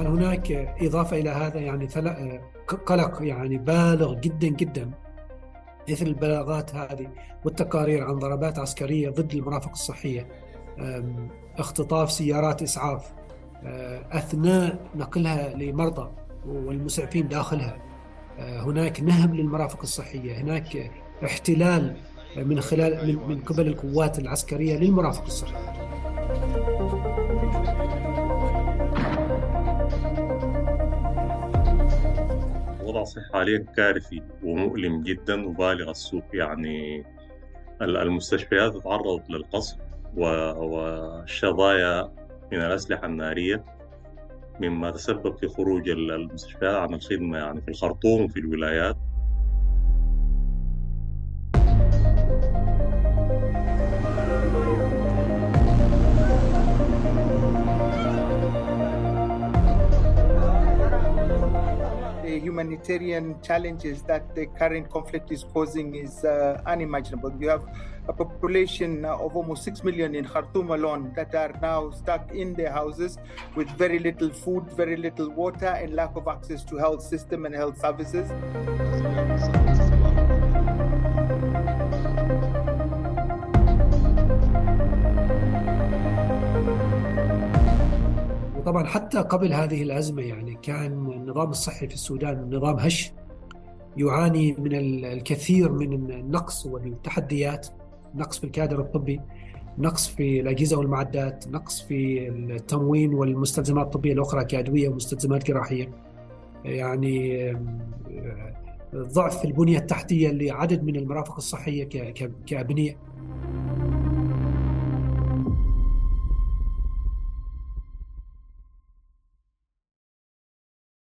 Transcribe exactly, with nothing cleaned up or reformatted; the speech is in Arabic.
طبعا هناك إضافة إلى هذا يعني قلق يعني بالغ جدا جدا مثل البلاغات هذه والتقارير عن ضربات عسكرية ضد المرافق الصحية، اختطاف سيارات إسعاف أثناء نقلها لمرضى والمسعفين داخلها. هناك نهب للمرافق الصحية، هناك احتلال من خلال من من قبل القوات العسكرية للمرافق الصحية. الوضع الصحي حاليا كارثي ومؤلم جدا وبالغ السوء. يعني ال- المستشفيات تعرضت للقصف و- والشظايا من الأسلحة النارية، مما تسبب في خروج ال- المستشفيات عن الخدمة يعني في الخرطوم وفي الولايات. The humanitarian challenges that the current conflict is causing is uh, unimaginable. You have a population of almost six million in Khartoum alone that are now stuck in their houses with very little food, very little water, and lack of access to health system and health services. وطبعا حتى قبل هذه الأزمة يعني كان النظام الصحي في السودان نظام هش، يعاني من الكثير من النقص والتحديات، نقص في الكادر الطبي، نقص في الأجهزة والمعدات، نقص في التموين والمستلزمات الطبية الأخرى كأدوية ومستلزمات جراحية، يعني ضعف البنية التحتية لعدد من المرافق الصحية كأبنية.